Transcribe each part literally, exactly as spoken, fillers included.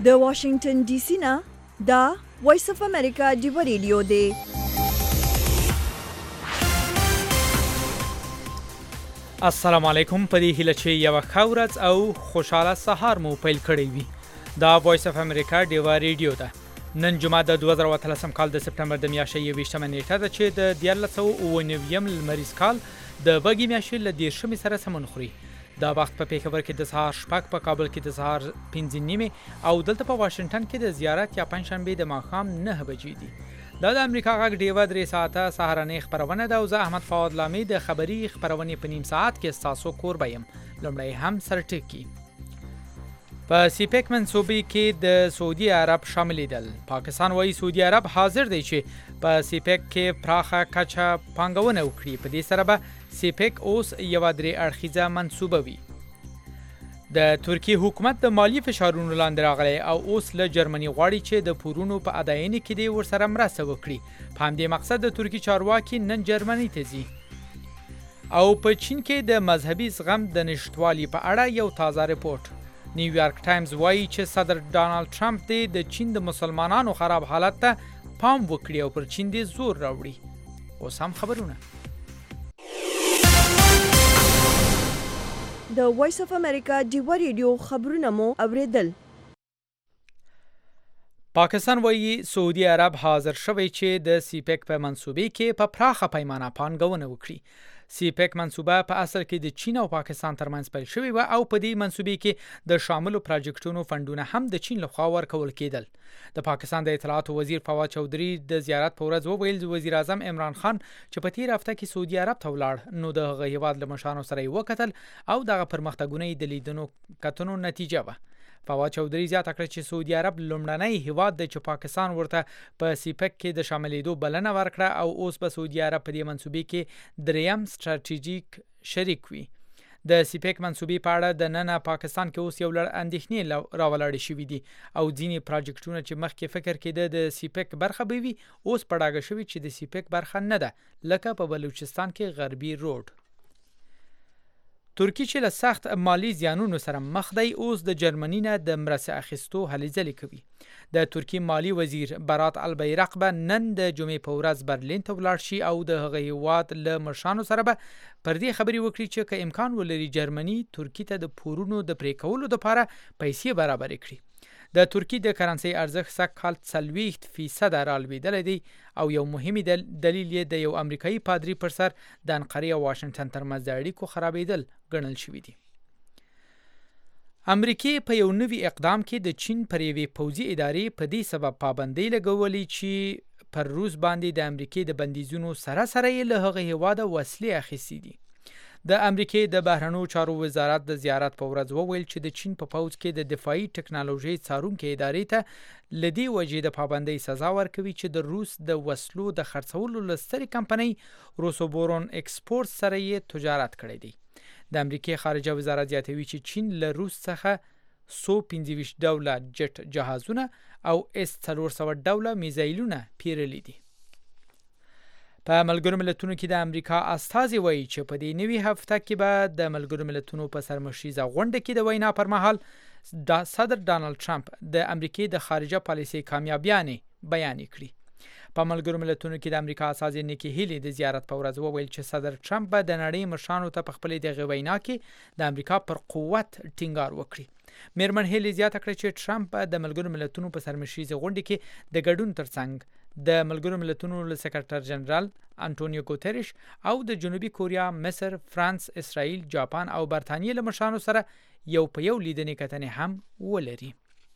د واشنگټن ډي سي نه دا وایس اف امریکا ډیو ریډیو دی. السلام علیکم. په دې هیله چې یو ښه ورځ او خوشاله سهار مو پیل کړی وي. دا وایس اف امریکا ډیو ریډیو ده. نن جمعه د دوه زره اتلسم کال د سپټمبر د میاشتې یوویشتمه نیټه ده چې د دیارلس سوه اووه نوي لمریز کال د بګې میاشتې له دېرشمې سره سمون خوري. دا وخت په پیښور کې د سهار شپږ، په کابل کې د سهار پنځه نیمې او دلته په واشنگټن کې د زیارت یا پنځشنبې د ماښام نهه بجې دي. دا د امریکا غږ ډیو درې ساعته سهارنۍ خپرونه ده او زه احمد فواد لامي د خبري خپرونې په نیم ساعت کې ستاسو کوربه یم. لومړی هم سرټکی. په سیپیک منصوبې کې د سعودي عرب شاملېدل. پاکستان وايي سعودي عرب حاضر دی چې په سیپیک کې پراخه کچه پانګونه وکړي. په دې سره به سیپیک اوس یوه درې اړخیزه منصوبه وي. د ترکیې حکومت د مالی فشارونو لاندې راغلی او اوس له جرمني غواړي چې د پورونو په اداینې کې دې ورسره مرسته وکړي. په همدې مقصد د ترکي چارواکي نن جرمني ته ځي. او په چین کې د مذهبي زغم د نشتوالي په اړه یو تازه رپورټ. نیویارک ټایمز وایي چې صدر ډانالډ ټرمپ دې د چین د مسلمانانو خراب حالت ته پام وکړي او پر چین دې زور راوړي. اوس هم خبرونه. د وایس اف امریکا ډیو ریډیو خبرونه مو اوریدل. پاکستان وایي سعودي عرب حاضر شوی چې د سیپیک په منصوبې کې په پراخه پیمانه پانګونه وکړي. سیپیک منصوبه په اصل کې د چین او پاکستان ترمنځ پیل شوې و او په دې منصوبې کې د شاملو پروجیکټونو فندونه هم د چین لخوا ورکول کېدل. د پاکستان د اطلاعاتو وزیر فواد چودھری د زیارت په ورځ وویل وزیر اعظم عمران خان چې په تیر هفته کې سعودي عرب ته ولاړ نو د هغه هیواد له مشرانو سره یې وکتل او دغه پرمختګونه یې د لیدنو کتنو نتیجه وه. فواد چودھری زیاته کړه چې سعودي عرب لومړنی هیواد دی چې پاکستان ورته په سیپیک کې د شاملېدو بلنه ورکړه او اوس په سعودي عرب په دې منصوبې کې دریم ستراتیژیک شریک وي. د سیپیک منصوبې په اړه د ننه پاکستان کې اوس یو لړ اندېښنې راولاړې شوي دي او ځینې پروجیکټونه چې مخکې فکر کېده د سیپیک برخه به وي اوس په ډاګه شوي چې د سیپیک برخه نه ده، لکه په بلوچستان کې غربي روډ. ترکی چې له سخت مالی زیانونو سره مخ دی اوس د جرمني نه د مرستې اخیستو هلې ځلې کوي. د ترکی مالی وزیر برات البیرق به نن د جمعې په ورځ برلین ته ولاړ شي او د هغه هیواد له مشرانو سره به پر دې خبرې وکړي چې که امکان ولري جرمني ترکی ته د پورونو د پرې کولو لپاره پیسې برابر کړي. د ترکی د کرنسي ارزښت سږ کال څلوېښت فیصده رالوېدلی دی او یو مهمي دلیل یې د یو امریکایي پادري پر سر د انقرې او واشنګټن ترمنځ د اړیکو خرابېدل ګڼل شوي دي. امریکې په یو نوي اقدام کې د چین پر یوې پوځي ادارې په دې سبب پابندۍ لګولې چې پر روس باندې د امریکې د بندیزونو سره سره یې له هغه هیواده وسلې اخیستې دي. د امریکې د بهرنیو چارو وزارت د زیارت په ورځ وویل چې د چین په پوځ کې د دفاعي ټکنالوژۍ څارونکې ادارې ته له دې وجې د پابندۍ سزا ورکوي چې د روس د وسلو د خرڅولو له سترې کمپنۍ روسوبورون ایکسپورټ سره یې تجارت کړی دی. د امریکې خارجه وزارت زیاتوي چې چین له روس څخه سو پنځه ویشت ډوله جټ جهازونه او اس څلور سوه ډوله میزایلونه پیرلي دي. په ملګرو ملتونو کې د امریکا استازي وایي چې په دې نوي هفته کې به د ملګرو ملتونو په سرمشریزه غونډه کې د وینا پر مهال د صدر ډانالډ ټرمپ د امریکې د خارجه پالیسۍ کامیابیانې بیان کړي. په ملګرو ملتونو کې د امریکا استازي نیکی هیلی د زیارت په ورځ وویل چې صدر ټرمپ به د نړۍ مشرانو ته په خپلې دغه وینا کې د امریکا پر قوت ټینګار وکړي. میرمن هیلی زیاته کړه چې ټرمپ به د ملګرو ملتونو په سرمشریزه غونډه کې د ګډون ترڅنګ د ملګرو ملتونو له سکرټر جنرال انټونیو ګوتریش او د جنوبي کوریا، مصر، فرانس، اسرائیل، جاپان او برتانیې له مشرانو سره یو په یو لیدنې کتنې هم ولري.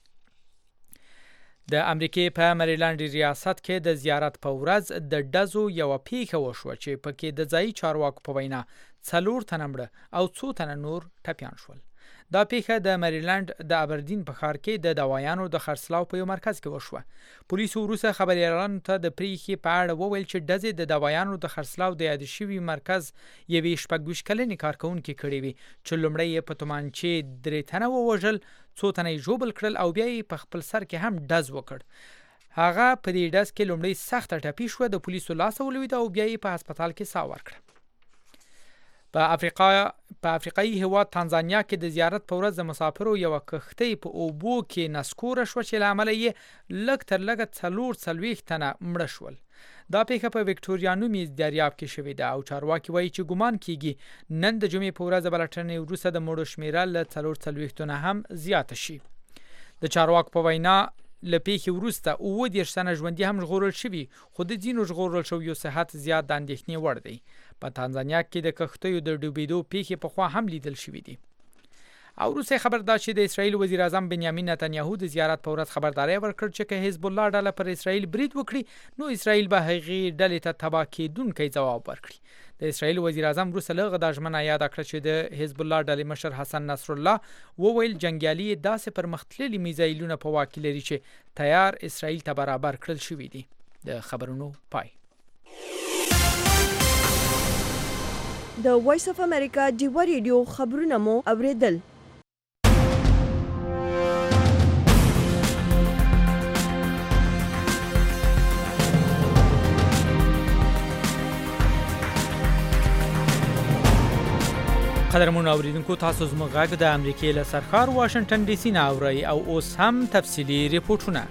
د امریکې په مریلند ریاست کې د زیارت په ورځ د ډزو یوه پیښه وشوه چې پکې د ځایي چارواکو په وینا څلور تنه مړه او څو تنه نور ټپیان شول. دا پیښه د مریلند د ابردین په ښار کې د دوايانو د خرڅلاو په یو مرکز کې وشوه. پولیسو وروسته خبریالانو ته د پریښې په اړه وویل چې ډزې د دوايانو د خرڅلاو د یاد شوي مرکز یوې شپږویشت کلنې کارکوونکې کړې وي چې لومړی یې په تومانچې درې تنه ووژل، څو تنه یې ژوبل کړل او بیا یې په خپل سر کې هم ډز وکړ. هغه په دې ډز کې لومړی سخته ټپي شوه، د پولیسو لاس ولوېده او بیا یې په هسپتال کې ساه ورکړه. په افریقا په افریقایي هیواد تانزانیا کې د زیارت په ورځ د مسافرو یو کښتۍ په اوبو کې نسکوره شو چې له امله یې لږ تر لږه څلور څلوېښت تنه مړه شول. دا پیښه په وکټوریا نومي دریاب کې شوې ده او چارواکي وایي چې ګمان کیږي نن د جمعې په ورځ د بلټنې وروسته د مړو شمیره له څلور څلوېښتو نه هم زیاته شي. د چارواکو په وینا له پیښې وروسته اووه دېرش تنه ژوندي هم ژغورل شوي، خو د ځینو ژغورل شویو صحت زیات د اندېښنې وړ دی. په تانزانیا کې د کښتیو د ډوبېدو پیښې پخوا هم لیدل شوي دي. او وروسته خبر دا چې د اسرائیل وزیر اعظم بنیامین نتنیاهو د زیارت په ورځ خبرداری ورکړ چې که حزب الله ډله پر اسرائیل برید وکړي نو اسرائیل به هغې ډلې ته تباه کېدونکی ځواب ورکړي. د اسرائیل وزیر اعظم وروسته له هغه دا ژمنه یاده کړه چې د حزب الله ډلې مشر حسن نصر الله وویل جنګیالي یې داسې پرمختللي میزایلونه په واک کې لري چې تیار اسرائیل ته برابر کړل شوي دي. د خبرونو پای. د وایس اف امریکا ډیوا ریډیو خبرونه مو اوریدل. قدرمن اوریدونکو تاسو زموږ غږ د امریکای له سرکار واشنگټن ډي سي نه اورئ او اوس هم تفصیلي ریپورتونه.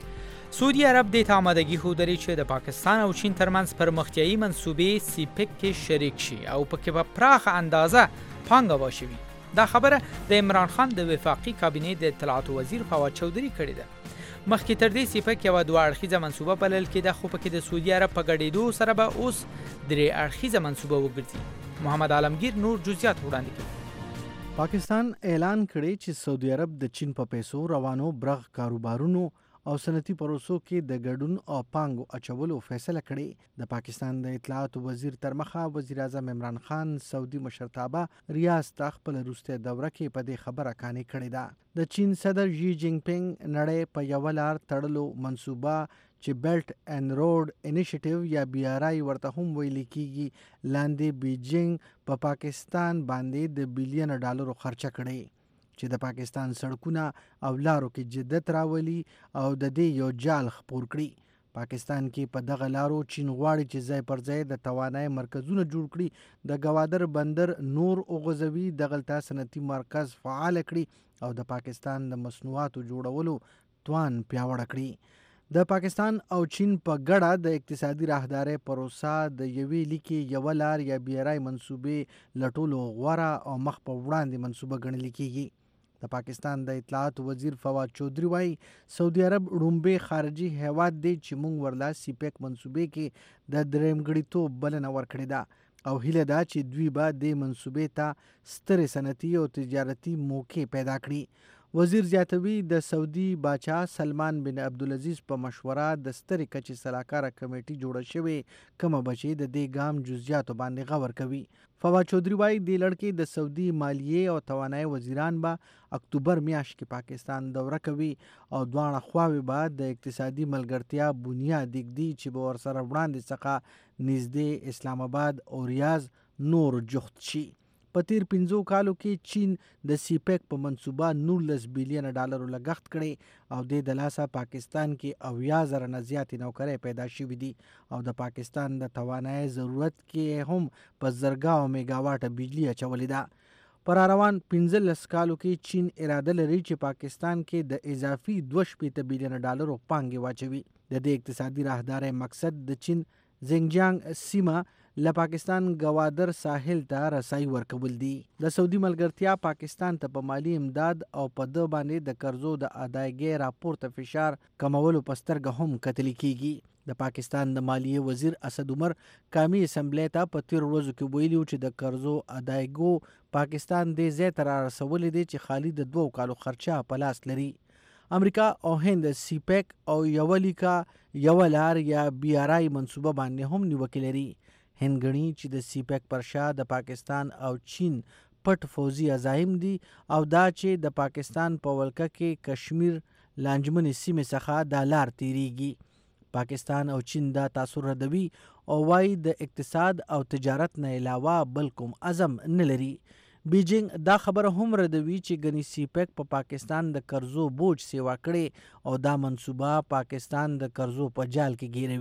سعودي عرب د آمادګي ښودلې چې د پاکستان او چین ترمنځ پرمختیایي منصوبې سیپک کې شریک شي او پکې په پراخه اندازه پانګه واچوي. دا خبره د عمران خان د وفاقي کابینې د اطلاعات وزیر فواد چودري کړې ده. مخکې تر دې سیپک یوه دوه اړخیزه منصوبه بلل کېده، خو پکې د سعودي عرب په ګډېدو سره به اوس درې اړخیزه منصوبه وګرځي. محمد عالمگیر نور جزئیات وړاندې کوي. پاکستان اعلان کړی چې سعودي عرب د چین په پیسو روانو برغ کاروبارونو او صنعتي پروسو کې د ګډون او پانګو اچولو فیصله کړې. د پاکستان د اطلاعات وزیر تر مخه وزیر اعظم عمران خان سعودي مشرتابه ریاض ته خپل وروسته دوره کې په دې خبره کانې کړې ده. د چین صدر ژی جینګ پینګ نړۍ په یو لار تړلو منصوبه چې بیلټ اینڈ روډ انیشیټیو یا بی آر آی ورته هم ویل کیږي لاندې بیجینګ په پا پاکستان باندې د بیلیون ډالرو خرچه کړي چې د پاکستان سړکونه او لارو کې جدت راولي او د دې یو جال خپور کړي. پاکستان کې په دغه لارو چین غواړي چې ځای پر ځای د توانای مرکزونه جوړ کړي، د ګوادر بندر نور اوغوزوي، دغلته صنعتي مرکز فعال کړي او د پاکستان د مصنوعاتو جوړولو توان پیاوړی کړي. د پاکستان او چین په ګډه د اقتصادي راهدارۍ پروسه د یوې لیکې یوه لار یا بی آر آی منصوبې له ټولو غوره او مخ په وړاندې منصوبه ګڼل کیږي. د پاکستان د اطلاعات وزیر فواد چودري وایي سعودي عرب ړومبی خارجي هیواد دی چې موږ ورله سیپیک منصوبې کې د درېمګړیتوب بلنه ورکړې ده او هیله ده چې دوی به دې منصوبې ته سترې صنعتي او تجارتي موقع پیدا کړي. وزیر زیاتوي د سعودي باچا سلمان بن عبدالعزیز په مشوره د سترې کچې سلاکاره کمیټې جوړه شوې کومه به چې د دې ګام جزئیاتو باندې غور کوي. فواد چودري وایي دې لړ کې د سعودي مالیې او توانایي وزیران به اکتوبر میاشت کې پاکستان دوره کوي او دواړه خواوې به د اقتصادي ملګرتیا بنیاد ایږدي چې به ورسره وړاندې څخه نږدې اسلام آباد او ریاض نور جخت شي. په تیر پنځو کالو کې چین د سیپیک په منصوبه نولس بیلیون ډالرو لګښت کړي او د د لاسه پاکستان کې اویا زره نه زیاتې نوکرۍ پیدا شوي دي او د پاکستان د توانایي ضرورت کې هم په زرګاو میګاواټه بجلی اچولې ده. پر روان پنځلس کالو کې چین اراده لري چې پاکستان کې د اضافي دوه شپېته بیلیون ډالرو پانګې واچوي. د دې اقتصادي راهدارۍ مقصد د چین زنګجیانګ سیمه له پاکستان ګوادر ساحل ته رسای ورکول دي. د سعودي ملګرتیا پاکستان ته په مالی امداد او په د باندې د قرضو د ادایګۍ راپورته فشار کمولو په سترګه هم کتل کیږي. د پاکستان د مالیې وزیر اسد عمر قومي اسمبلی ته په تیر ورځو کې ویلي چې د قرضو ادایګو پاکستان دې ځای ته رارسولی دی چې خالي د دوو کالو خرچه په لاس لري. امریکا او هند سیپیک او یوه لیکه یوه لار یا بی آر آی منصوبه باندې هم نیوکې لري. هند ګڼي چې د سیپیک پر شا د پاکستان او چین پټ فوزي عزایم دي او دا چې د پاکستان په ولکه کې کشمیر لانجمنې سیمې څخه دا لار تیریږي. پاکستان او چین دا تاثر ردوي او وایي د اقتصاد او تجارت نه علاوه بل کوم عزم نه لري. بیجینګ دا خبره هم ردوي چې ګنې سیپیک په پاکستان د قرضو بوج سیوا کړي او دا منصوبه پاکستان د قرضو په جال کې ګیروي.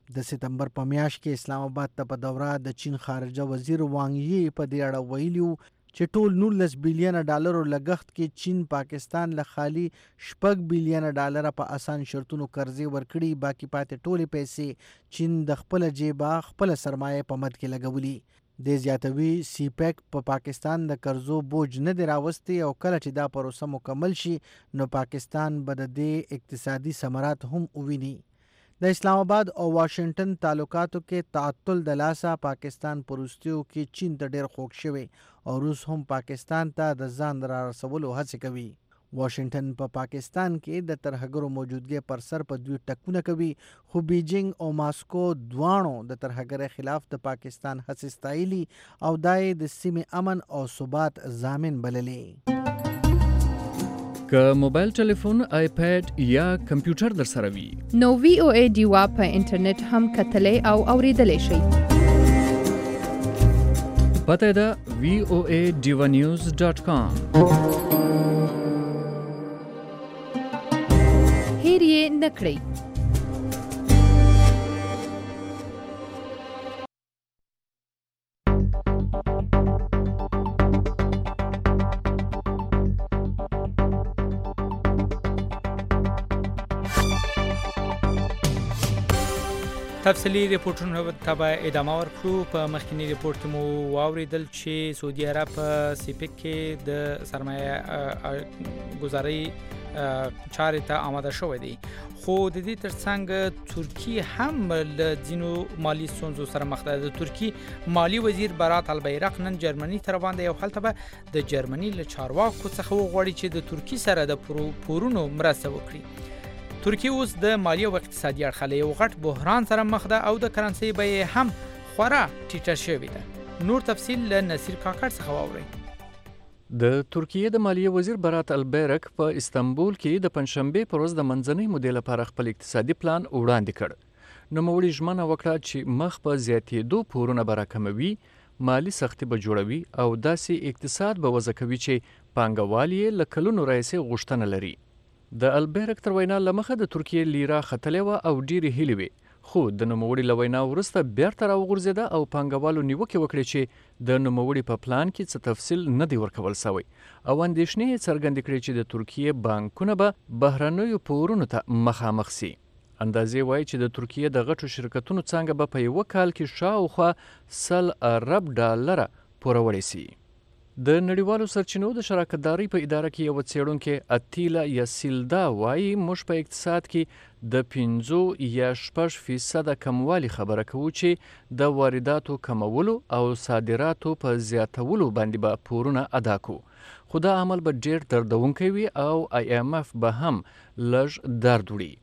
د سپتمبر په میاشت کې اسلام آباد ته په دوره د چین خارجه وزیر وانګ یی په دې اړه ویلي وو چې ټول نولس بیلیونه ډالرو لګښت کې چین پاکستان له خالي شپږ بیلیونه ډالره په اسان شرطونو قرضې ورکړي، باقي پاتې ټولې پیسې چین د خپل جیبه خپل سرمایه په مد کې لګولي. د زیاتوي سی پیک په پا پاکستان د قرضو بوج نه دی راوستی او کله چې دا پروسه مکمل شي نو پاکستان به د دې اقتصادي ثمرات هم وویني. د اسلام آباد او واشنگټن تعلقاتو کې تعطل د لاسه پاکستان په وروستیو کې چین ته ډېر خوږ شوی او روس هم پاکستان ته د ځان را رسولو هڅې کوي. واشنگټن په پا پاکستان کې د ترهګرو موجودګۍ پر سر په دوی ټکونه کوي، خو بیجینګ او ماسکو دواړو د ترهګرۍ خلاف د پاکستان هڅې ستایلي او دا یې د سیمې امن او ثبات ضامن بللې. که موبایل ټلیفون، آیپیډ یا کمپیوټر در سره وي نو وی او ای ډیوا په انټرنیټ هم کتلی او اوریدلی شئ. پته ده وی او ای ډیوا نیوز ډاټ کام. هیر یې نه کړئ. تفصیلی ریپورټونو ته به ادامه ورکړو. په مخکینی ریپورت کې مو واوریدل چې سعودي عرب په سیپک کې د سرمایه ګذارۍ چارې ته آماده شوی دی، خو د دې ترڅنګ ترکیه هم له ځینو مالی ستونزو سره مخ ده. د ترکیه مالی وزیر برات البیرق نن جرمني ته روان دی او هلته به د جرمني له چارواکو څخه وغواړي چې د ترکیه سره د پورونو مرسته وکړي. ترکیه اوس د مالی او اقتصادي اړخ له یو غټ بحران سره مخ ده او د کرنسۍ بیې هم خورا ټیټه شوې ده. نور تفصیل له نصیر کاکړ څخه واورئ. د ترکیه د مالیه وزیر برات البیرق په استانبول کې د پنځشنبه پر ورځ د منځنۍ مودې لپاره خپل اقتصادي پلان وړاندې کړ. نوموړي ژمنه وکړه چې مخ په زیاتېدو پورونه به راکموي، مالی سختي به جوړوي او داسې اقتصاد به وضع کوي چې پانګوال یې له کلونو راهیسې غوښتنه لري. د البیرق تر وینا له مخه د ترکیه لیره ختلې وه او ډېرې هیلې وې، خو د نوموړي له وینا وروسته بیرته راوغورځېده او پانګوالو نیوکې وکړې چې د نوموړي په پلان کې څه تفصیل نه دی ورکول سوی او اندېښنې یې څرګندې کړې چې د ترکیه بانکونه به بهرنیو پورونو ته مخامخ سي. اندازې وایي چې د ترکیه د غټو شرکتونو څانګه به په یوه کال کې شاوخوا سل ارب ډالره پوروړی سي. د نړیوالو سرچینو د شراکتدارۍ په اداره کې یو څېړونکی اتیلا یاسیلدا وایي موږ په اقتصاد کې د پنځو یا شپږ فیصده کموالي خبره کوو چې د وارداتو کمولو او صادراتو په زیاتولو باندې به پورونه ادا کوو، خو دا عمل به ډېر دردونکی وي او آی ایم اف به هم لږ درد وړي.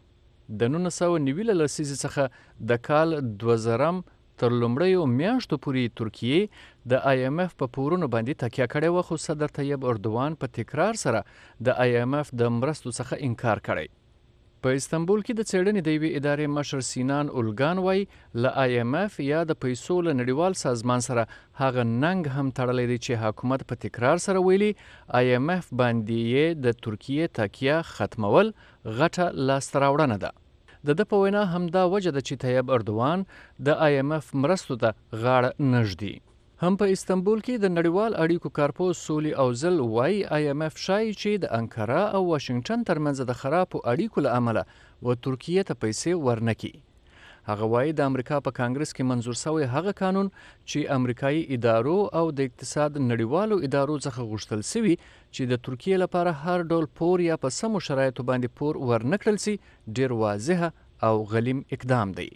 د نولس سوه نوي له لسیزې څخه د کال دوه زرم تر لومړیو میاشتو پورې ترکیه د آی ایم اف په پورونو باندې تکیه کړې وه، خو صدر طیب اردوان په تکرار سره د آی ایم اف د مرستو څخه انکار کړی. په استانبول کې د څېړنې د یوې ادارې مشر سینان اولګان وایي له آی ایم اف یا د پیسو له نړیوال سازمان سره هغه ننګ هم تړلی دی چې حکومت په تکرار سره ویلي آی ایم اف باندې یې د ترکیه تکیه ختمول غټه لاسته راوړنه ده. د ده په وینا همدا وجه ده چې طیب اردوان د آی ایم اف مرستو ته غاړه نه ږدي. هم په استانبول کې د نړیوال اړیکو کارپوس سولي اوزل وایي آی ایم اف ښایي چې د انکارا او واشنګټن ترمنځ د خرابو اړیکو له امله و ترکیه ته پیسې ورنکي. هغه وایي د امریکا په کانګرس کې منظور شوی هغه قانون چې امریکایي ادارو او د اقتصاد نړیوالو ادارو څخه غوښتل سوي چې د ترکیه لپاره هر ډول پور یا په سمو شرایطو باندې پور ورنکړل سي ډېر واضحه او غلیم اقدام دی.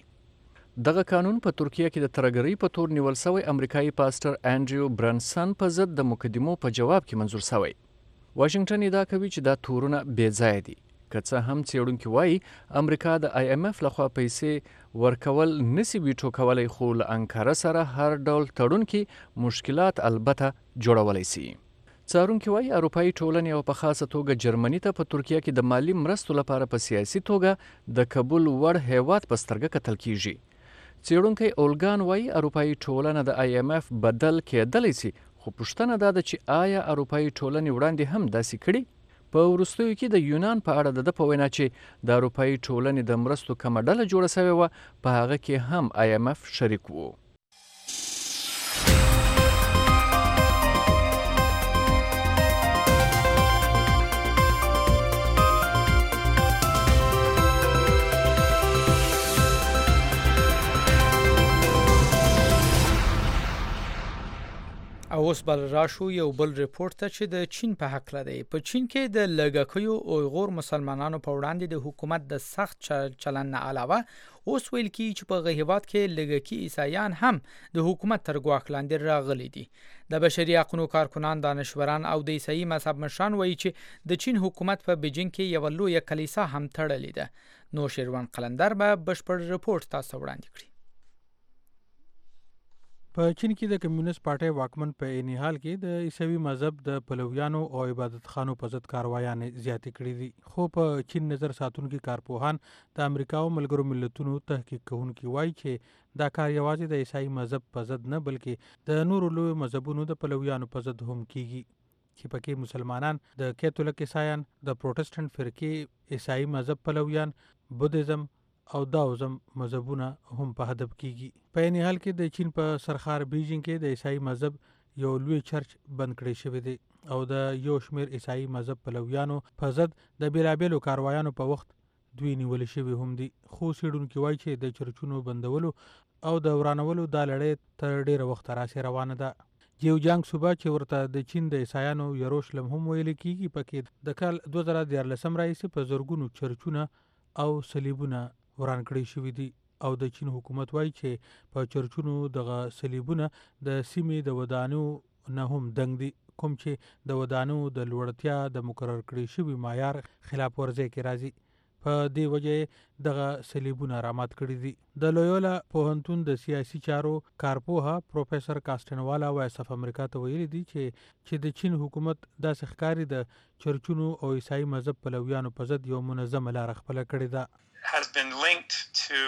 دغه قانون په ترکیه کې د ترهګرۍ په تور نیول شوی امریکایي پاسټر انډریو برنسن په ضد د مقدمو په جواب کې منظور شوی. واشنګټن ادعا کوي چې دا تورونه بې ځایه دي، که څه هم څېړونکي وایي امریکا د آی ایم اف لخوا پیسې ورکول نسی ویټو کولی، خو له انکاره سره هر ډول تړون کې مشکلات البته جوړولی سي. څارونکي وایي اروپایي ټولنې او په خاصه توګه جرمني ته په ترکیه کې د مالی مرستو لپاره په سیاسي توګه د قبول وړ هیواد په سترګه کتل کیږي. څېړونکی اولګان وایي اروپایي ټولنه د آی ایم اف بدل کېدلی سي، خو پوښتنه دا ده چې آیا اروپایي ټولنې وړاندې هم داسې کړي؟ په وروستیو کې د یونان په اړه د په وینا چې د اروپایي ټولنې د مرستو کومه ډله جوړه شوې وه په هغه کې هم آی ایم اف شریک و. اوس بل راشو یو بل ریپورت ته چې د چین په حق لري. په چین کې د لږکیو اویغور مسلمانانو په وړاندې د حکومت د سخت چلن نه علاوه اوس ویل کی چې په غهیوات کې لږکی عیسایان هم د حکومت تر ګواښ لاندې راغلي دي. د بشري حقوقو کارکنان، دانشوران او د عیسائی مذهب مشران وایي چې د چین حکومت په بیجینګ کې یو لویه کلیسا هم تړلې ده. نو شیروان قلندر به بشپړ ریپورت تاسو وړاندې کړي. په چین کې د کمیونست پارټۍ واکمن په عین حال کې د عیسوي مذهب د پلویانو او عبادت خانو په ضد کاروایانې زیاتې کړې دي. خو په چین نظر ساتونکي کارپوهان د امریکا او ملګرو ملتونو تحقیق کوونکي وایي چې دا کار یوازې د عیسائی مذهب په ضد نه بلکې د نورو لویو مذهبونو د پلویانو په ضد هم کیږي، چې پکې مسلمانان، د کیتولیک عیسایان، د پروتستانت فرقې عیسائی مذهب پلویان، بودیزم او داوزم مذهبونه هم په هدف کیږي. په عین حال کې د چین په سرخار بیجینګ کې د عیسائی مذهب یو لوی چرچ بند کړی شوی دی او د یو شمیر عیسائی مذهب پلویانو په ضد د بیلابیلو کاروایانو په وخت دوی نیول شوی هم دي. خو څېړونکي وایي چې د چرچونو بندولو او د ورانولو دا لړۍ تر ډیره وخت راسې روانه ده. جیوجانګ صوبه چې ورته د چین د عیسایانو یروشلم هم ویل کیږي، پکې د کال دوه زره دیارلسم راهیسې په زرګونو چرچونه او صلیبونه وران کړی شوي دي او د چین حکومت وایي چې په چرچونو دغه صلیبونه د سیمې د ودانو نه هم دنګ دي، کوم چې د ودانو د لوړتیا د مقرر کړی شوي معیار خلاف ورزي کې راځي. په دې وجه دغه صلیبونه رامات کړي دي. د لویولا پوهنتون د سیاسي چارو کارپوها پروفیسور کاستنوالا وایس اف امریکا ته ویلي دي چې چې د چین حکومت داسې ښکاري د چرچونو او عیسائی مذهب پلویانو په ضد یو منظمه لاره خپله کړې ده. has been linked to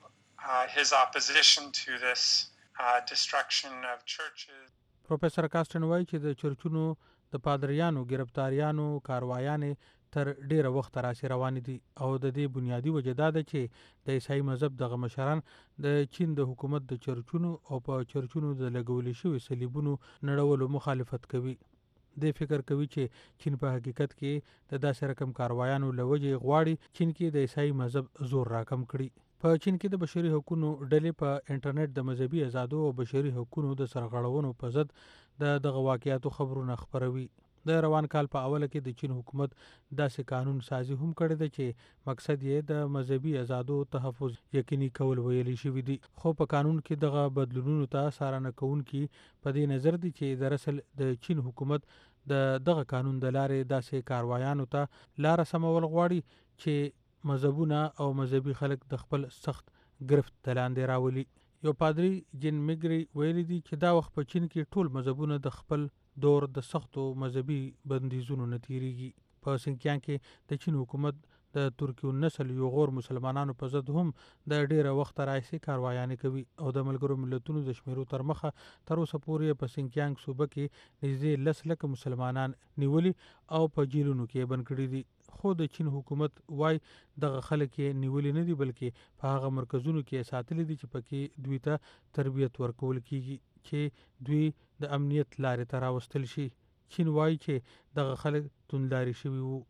uh, his opposition to this uh, destruction of churches. پروفیسور کاستن وایي چې د چرچونو د پادریانو گرفتاریانو کاروایانې تر ډیره وخت راسي روان دي او د دې بنیادی وجه دا ده چې د عیسائی مذهب دغه مشران د چین د حکومت د چرچونو او په چرچونو د لګول شوی صلیبونو نړولو مخالفت کوي. د فکر کوي چې چین په حقیقت کې د داسې رقم کاروایانو لوجه غواړي چین کې د عیسائی مذهب زور راکم کړي. په چین کې د بشري حقوقو ډلې په انټرنیټ د مذهبي آزادو او بشري حقوقو د سرغړونو په ضد د دغه واقعیاتو خبرونه خپروي. د روان کال په اوله کې د چین حکومت داسې قانون سازي هم کړی دی چې مقصد یې د مذهبي آزادو تحفظ یقیني کول ویلي شوي دي. خو په قانون کې دغه بدلونونو ته څارنه کوونکي په دې نظر دي چې دراصل د چین حکومت د دغه قانون د لارې داسې کاروایانو ته لاره سمول غواړي چې مذهبونه او مذهبي خلک د خپل سخت گرفت لاندې راولي. یو پادری جن میګری ویلي دي چې دا وخت په چین کې ټول مذهبونه د خپل دور د سختو مذهبي بندیزونو نه تیریږي. په سنکیان کې د چین حکومت د ترکیو نسل یو غور مسلمانانو په ضد هم د ډیره وخت راځي کاروایانې کوي او د ملګرو ملتونو د شمیرو تر مخه تر اوسه پورې په سنکیانګ صوبه کې نږدې لس لکه مسلمانان نیولي او په جیلونو کې بند کړي دي. خو د چین حکومت وای دغه خلک یې نیولي نه دي بلکې په هغه مرکزونو کې ساتلي دي چې پکې دوی ته تربیت ورکول کیږي چې دوی د امنیت لارې ته راوستل شي. چین وایي چې دغه خلک توندلاري شوي وو.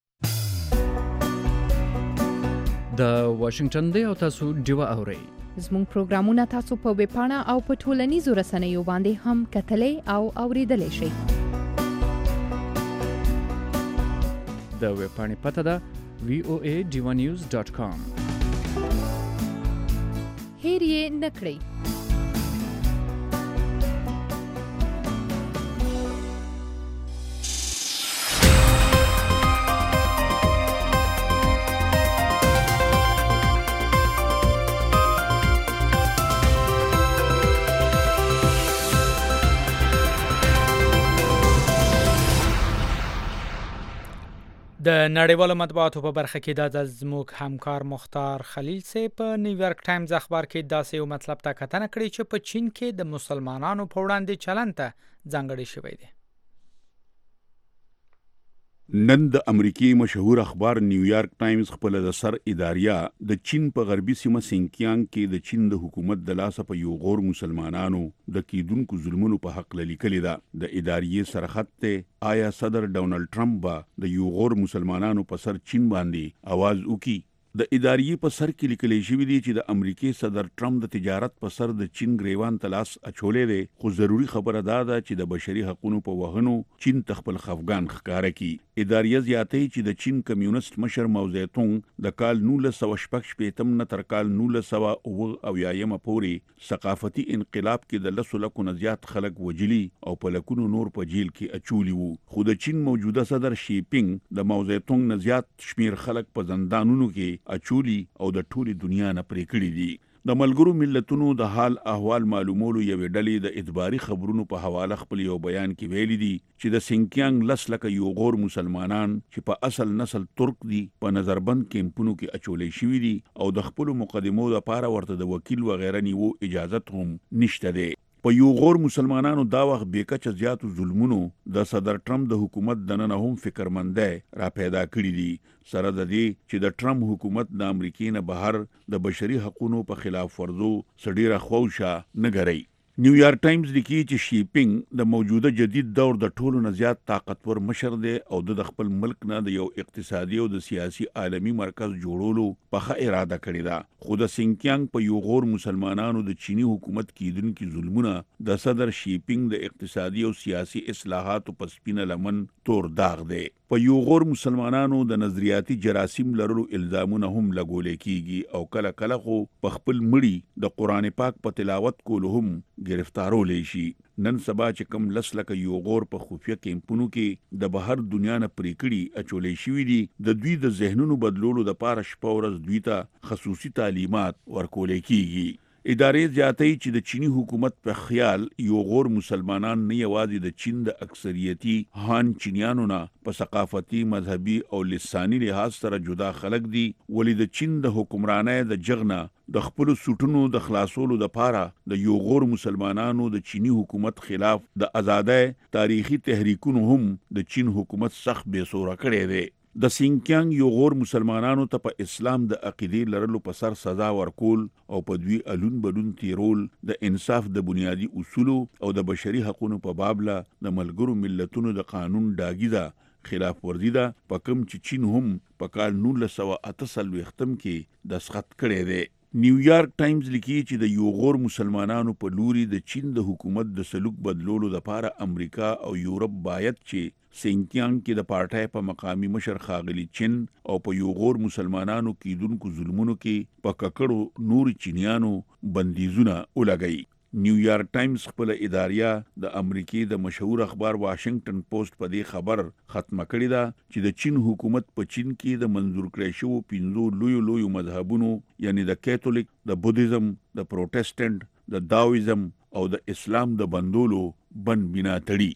د واشنگټن دی او تاسو ډیوه اورئ. زموږ پروګرامونه تاسو په ویب پاڼه او په ټولنیزو رسنیو باندې هم کتلای او اوریدلای شئ. د ویب پاڼې پته ده وی او ای ډیوه نیوز ډاٹ کام. هیر یې نکړئ. د نړیوالو مطبوعاتو په برخه کې د زموږ همکار مختار خلیل سي په نیویارک ټایمز اخبار کې داسې یو مطلب ته کتنه کړې چې په چین کې د مسلمانانو په وړاندې چلن ته ځانګړی شوی دی. نن د امریکای مشهور اخبار نیویارک ټایمز خپل د سر اداریا د چین په غربي سیمه سینکیانګ کې د چین د حکومت د لاسه په یو غور مسلمانانو د کیدونکو ظلمونو په حق لیکلي ده. د ادارې سرخط ته آیا صدر ډونالد ټرمپ به د یو غور مسلمانانو په سر چین باندې आवाज وکي؟ د ادارې په سر کې لیکل شوی دی چې د امریکای صدر ټرمپ د تجارت په سر د چین گریوان تلاس اچولې دی، خو ضروری خبره دا ده چې د بشري حقوقو په وهنو چین تخپل خفګان ښکارا کی. ادارې زیاتې چې د چین کمیونست مشر ماو زیتونګ د کال نولس سوه شپږ شپېتم نه تر کال نولس سوه اوه اویایم پورې ثقافتي انقلاب کې د لسو لکو نه زیات خلک وجلي او په لکونو نور په جیل کې اچولي وو. خو د چین موجوده صدر شي پینګ د ماو زیتونګ نه زیات شمیر خلک په زندانونو کې اچولي او د ټولي دنیا نه پرې کړی دي. د ملګرو ملتونو د حال احوال معلومولو یو ډلې د ادباري خبرونو په حواله خپل یو بیان کې ویلي دي چې د سینکیانګ لس لکه یو غور مسلمانان چې په اصل نسل ترک دي په نظربند کیمپونو کې اچولې شوي دي او د خپل مقدمو لپاره ورته د وکیل و غیره نیو اجازت هم نشته دی. په یو غور مسلمانانو دا وخت بیکچه زیاتو ظلمونو د صدر ټرمپ د حکومت دننه هم فکرمندۍ را پیدا کړي دي، سره د دې چې د ټرمپ حکومت د امریکای نه بهر د بشري حقوقو په خلاف ورزو سډیره خوښه نه غړي. نیویارک ټایمز لیکي چې شي پینګ د موجوده جدید دور د ټولو نه زیات طاقتور مشر دی او د خپل ملک نه د یو اقتصادي او د سیاسي عالمي مرکز جوړولو په ښه اراده کړې ده. خو د سینکیانګ په یو غور مسلمانانو د چینی حکومت کیدونکو ظلمونه د صدر شي پینګ د اقتصادي او سیاسي اصلاحاتو په سپینه لمن تور داغ دی. په یو غور مسلمانانو د نظریاتي جراثیم لرلو الزامونه هم لګول کیږي او کله کله خو په خپل مړی د قران پاک په تلاوت کولو هم گرفتارولې شي. نن سبا چې کم لس لکه یو غور په خفیه کیمپونو کې د بهر دنیا نه پرې کړي اچولې شوي دي، د دوی د ذهنونو بدلولو د پاره شپه ورځ دوی ته خصوصي تعلیمات ورکولې کیږي. ادارې زیاتې چې د چینی حکومت په خیال یو غور مسلمانان نه یوازې د چین د اکثریتي هان چینیانو نه په ثقافتي مذهبي او لساني لحاظ سره جدا خلک دي، ولی د چین د حکمرانۍ د جغنه د خپل سټونو د خلاصولو د پاره د یو غور مسلمانانو د چینی حکومت خلاف د آزادۍ تاریخي تحریکونو هم د چین حکومت سخت بے سوره کړی دی. د سینکیانګ یو غور مسلمانانو ته په اسلام د عقیدې لرلو په سر سزا ورکول او په دوی الون بلون تیرول د انصاف د بنیادی اصولو او د بشري حقوقو په بابله د ملګرو ملتونو د قانون داګیده خلاف ورزي ده، په کوم چې چین هم په کال نولس سوه اته څلوېښتم کې دستخط کړی دی. نیویارک ټایمز لیکي چې د یو غور مسلمانانو په لوري د چین د حکومت د سلوک بدلولو لپاره امریکا او یورپ باید چې سینکیانګ کې د پارټای په مقامی مشر خاغلی چین او په یو غور مسلمانانو کیدونکو ظلمونو کې په ککړو نور چینیانو بندیزونه ولګي. نیویارک ټایمز خپل اداریا د امریکای د مشهور اخبار واشنگټن پوسټ په دې خبر ختمه کړې ده چې د چین حکومت په چین کې د منظور کړی شوو پنځو لویو لویو مذهبونو یعنی د کیتولیک، د بودیزم، د پروټستانت، د داویزم او د اسلام د بندولو بند بنا تړي.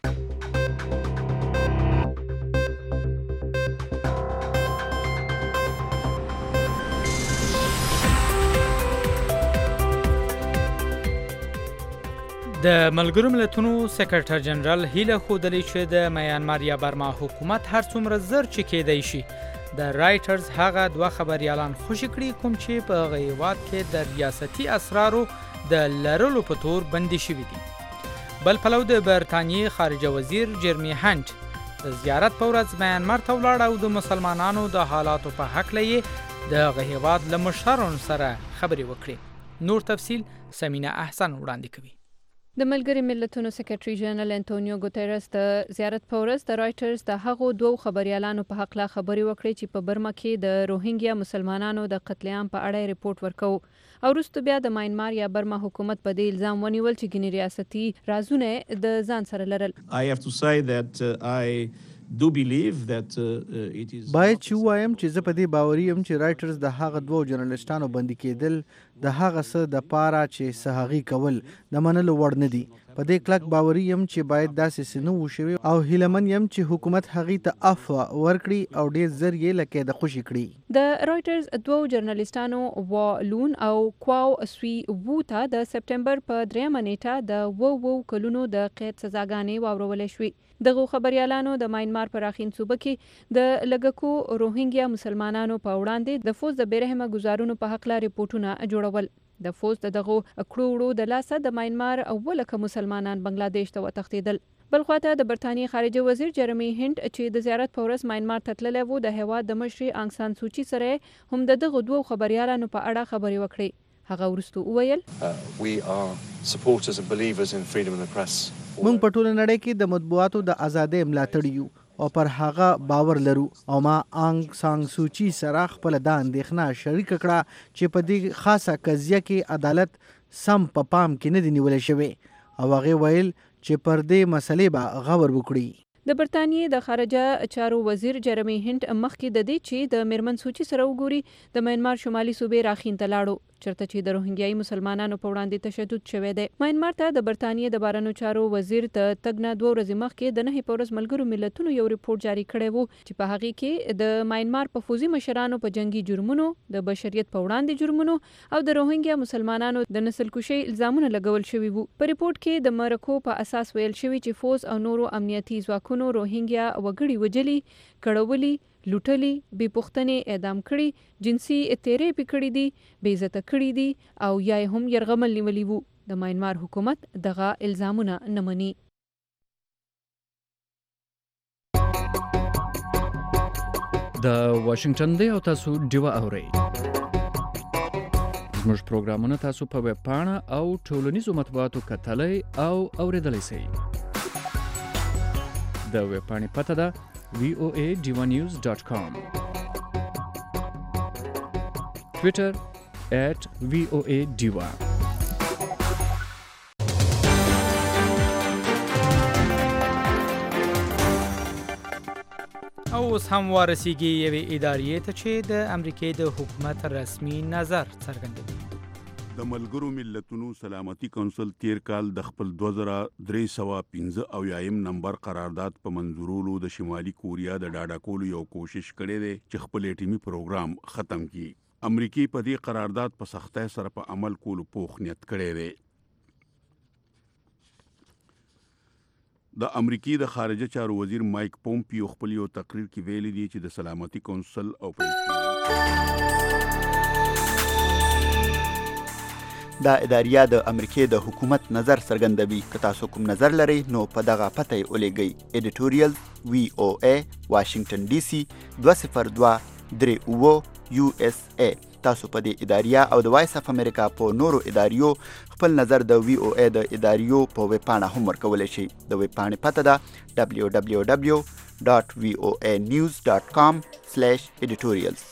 د ملګرو ملتونو سکرټر جنرال هیله ښودلې چې د میانمار یا برما حکومت هر څومره زر چې کېدی شي د رایټرز هغه دوه خبریالان خوشي کړي کوم چې په هغه هیواد کې د ریاستي اسرارو د لرلو په تور بندي شوي دي. بل پلو د برطانیې خارجه وزیر جرمی هانټ د زیارت په ورځ میانمار ته ولاړ او د مسلمانانو د حالاتو په هکله یې د هغه هیواد له مشرانو سره خبرې وکړې. نور تفصیل سمینه احسن وړاندې کوي. د ملګري ملتونو سکرټري جنرال انټونیو ګوتيرس د زیارت په ورځ د رایټرز د هغو دوو خبريالانو په حق لا خبري وکړي چې په برما کې د روهینګیا مسلمانانو د قتل عام په اړه ریپورت ورکو او وروسته بیا د میانمار یا برما حکومت په دې الزام ونیول چې ګینې ریاستي رازونه د ځان سره لرل. I have to say that uh, I do believe that uh, it is باید چې وایم چې زه په دې باوري یم چې رایټرز د هغه دوه ژورنالیستانو بندي کېدل د هغه څه د پاره چې سهغي کول د منلو وړ نه دي. په دې کلک باوري یم چې باید داسې څه نه وشوي او هیلمن یم چې حکومت هغې ته عفو ورکړي او ډېر زر یې لکه د خوشي کړي. د رایټرز دوه ژورنالیستانو وا لون او کواو سوی ووتا د سپټمبر په دریمه نیټه د وو وو کلونو د قید سزاګانې واورولې شوې. دغه خبريالانو د ماینمار په راخین صوبه کې د لګکو روهینګیا مسلمانانو په وړاندې د فوز د بیرحمه گزارونو په حق لا ریپورتونه جوړول. د فوز د دغه کړو وړو د لاسه د ماینمار اولکه مسلمانان بنگلاديش ته وتښتیدل. بل خواته د برتانیې خارجه وزیر جرمی هند چې د زیارت په ورځ ماینمار ته تللی و د هیواد د مشري آنګ سان سوچي سره هم د دغه دوو خبريالانو په اړه خبرې وکړې. هغه ورستو وویل موږ په ټوله نړۍ کې د مطبوعاتو د ازادۍ ملاتړ یو او پر هغه باور لرو او ما آنګ سان سوچي سره خپل د اندېښنه شریک کړه چې په دې خاصه قضیه کې عدالت سم په پا پام کې نه دی نیول شوی او هغه ویل چې پر دې مسلې به غور وکړي. د برتانیې د خارجه چارو وزیر جرمی هند مخکې د دې چې د میرمن سوچي سره وګوري د ماینمار شمالي صوبې راخین ته لاړو چرته چې د روهینګیایي مسلمانانو په وړاندې تشدد شوی دی. ماینمار ته د برتانیې د بهرنیو چارو وزیر ته تګنه دوه ورځې مخکې د نهې په ورځ ملګرو ملتونو یو ریپورت جاری کړی و چې په هغې کې د ماینمار په فوزي مشرانو په جنگي جرمونو د بشریت په وړاندې جرمونو او د روهینګیا مسلمانانو د نسل کشي الزامونه لګول شوي وو. په ریپورت کې د مرکو په اساس ویل شوی چې فوز او نورو امنیتي ځواکونو روهینګیا وګړي وجلي کړولي لوټلي بې پوښتنې اعدام کړي جنسي تیرې پکړې دي بې عزته کړي دي او یا هم يرغمل نیولي وو. د ماینمار حکومت دغه الزامونه نه مني. د واشنگټن دی او تاسو ډیوه اورئ. زموږ پروګرامونه تاسو په ویب پاڼه او ټولنیزو مطبوعاتو کتلای او اوریدلای شئ. د ویب پاڼې پته ده وی او ای ډیوا نیوز ډاټ کام، ټویټر ایٹ وی او ای ډیوا. او اوس هم ورسیږي یوې ادارې ته چې د امریکای د حکومت رسمي نظر څرګندوي. د ملګرو ملتونو سلامتي کونسل تیر کال د خپل دوه زره درې سوه پنځه اویایم نمبر قرارداد په منظورولو د شمالي کوریا د ډاډه کولو یو کوشش کړی دی چې خپل اټومي پروګرام ختم کړي. امریکای په دې قرارداد په سختۍ سره په عمل کولو پوخ نیت کړی دی. د امریکای د خارجه چارو وزیر مایک پومپیو خپل یو تقریر کې ویلي دی چې د سلامتي کونسل او دا اداریه د امریکای د حکومت نظر څرګندوي. که تاسو کوم نظر لرئ نو په دغه پته یې ولیږئ. ایډیټوریال وی او ای واشنگټن ډي سي دوه صفر دوه درې اوه یو اس ای. تاسو په دې اداریه او د وایس اف امریکا په نورو اداریو خپل نظر د وی او ای د اداریو په ویب پاڼه هم ورکولی شئ. د ویب پاڼې پته ده ډبلیو ډبلیو ډبلیو ډاټ وی او ای نیوز ډاټ کام سلیش ایډیټوریالز.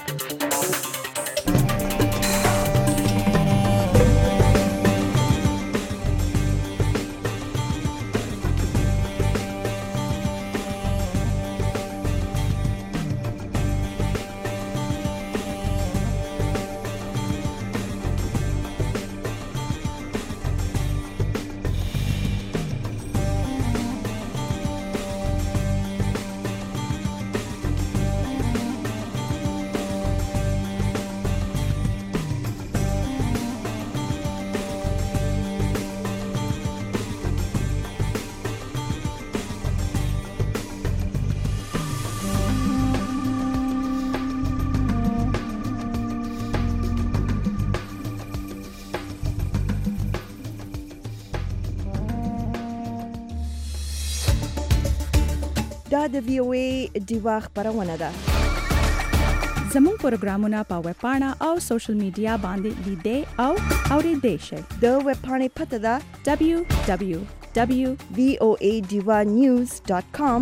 دا د وی او ای ډیوا خبرونه ده. زموږ پروګرامونه په ویب پاڼه او سوشل میډیا باندې لیدئ او اوریدئ شئ. د ویب پاڼې پته ده ډبلیو ډبلیو ډبلیو وی او ای ډیوا نیوز ډاټ کام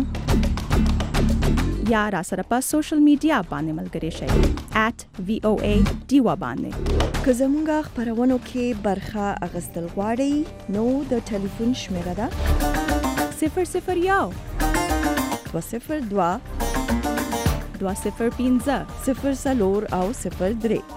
یا را سره په سوشل میډیا باندې ملګري شئ ایٹ وی او ای ډیوا باندې. که زموږ خبرونو کې برخه اخیستل غواړئ نو د ټلیفون شمیره ده صفر صفر یو دوه صفر دوه دوه صفر پنځه صفر څلور او صفر درې.